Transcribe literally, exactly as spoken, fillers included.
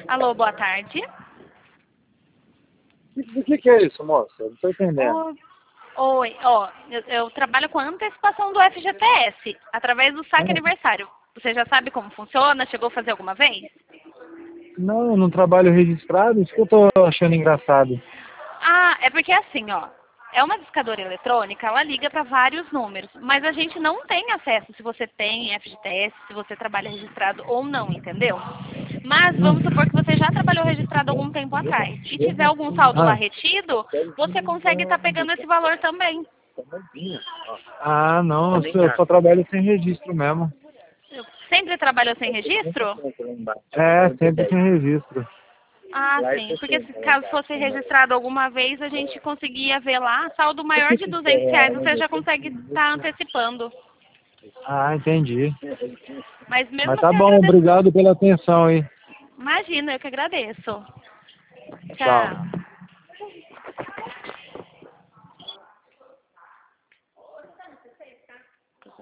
Alô, boa tarde. O que, que é isso, moça? Eu não tô entendendo. Oi, Oi, ó, eu, eu trabalho com a antecipação do F G T S, através do saque Ah, aniversário. Você já sabe como funciona? Chegou a fazer alguma vez? não, eu não trabalho registrado, isso que eu tô achando engraçado. Ah, é porque assim, ó, é uma discadora eletrônica, ela liga para vários números, mas a gente não tem acesso se você tem F G T S, se você trabalha registrado ou não, entendeu? Mas vamos supor que você já trabalhou registrado algum tempo atrás e tiver algum saldo lá Ah, retido, você consegue estar pegando esse valor também. ah não, eu só, eu só trabalho sem registro mesmo. Sempre trabalhou sem registro? É, sempre sem registro. Ah, sim. Porque se caso fosse registrado alguma vez, a gente conseguia ver lá, saldo maior de duzentos reais, você já consegue estar antecipando. Ah, entendi. Mas mesmo Mas tá assim, eu bom, agradeço. obrigado pela atenção aí. Imagina, eu que agradeço. Tchau. Tchau.